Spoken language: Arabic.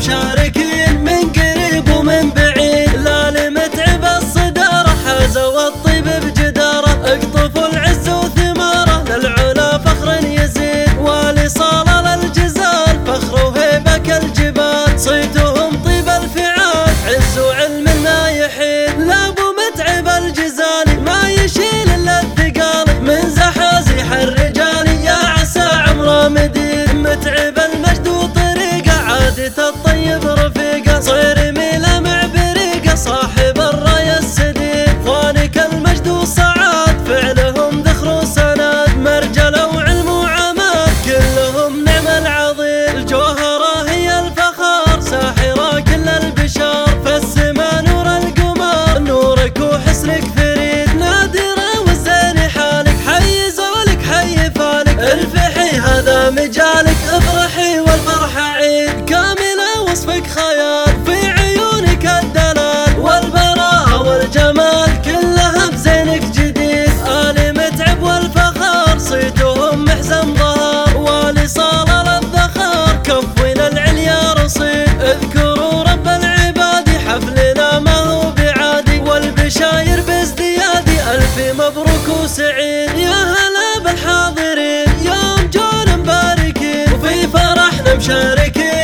مشاركين من قريب ومن بعيد. لا متعب الصدارة حازوا الطيب بجدارة، اقطفوا العز وثماره للعلا فخر يزيد. والي صال للجزال فخر وهيبة كالجبال، صيتهم طيب الفعال عز وعلم ما يحيد. لا ابو متعب الجزالي ما يشيل الا الثقال، من زحازيح الرجال يا عسى عمره مديد. متعب المجد وطريقه عادة الطيب رفيقه، صيرمي لمع بريقه صاحب الراية السديد. اخوانك المجد والصعاد فعلهم ذخر وسناد، مرجله وعلم وعماد كلهم نعم العظيم. الجوهرة هي الفخار ساحرة كل البشار، فالسما نور القمر نورك وحسنك فريد. نادرة والزين حالك حي زولك حي فالك، ارفحي هذا مجالك افرحي والفرحة عيد. كاملة وصفك خيال في عيونك الدلال، والبراءة والجمال كلها بزينك جديد. آل متعب والفخار صيتهم محزن ظهر، والي صال للذخار كفنا العليا رصيد. اذكروا رب العباد حفلنا ما هو بعادي، والبشاير بازديادي الف مبروك وسعيد. يا هلا بالحاضرين يوم جون مباركين، وفي فرحنا مشاركين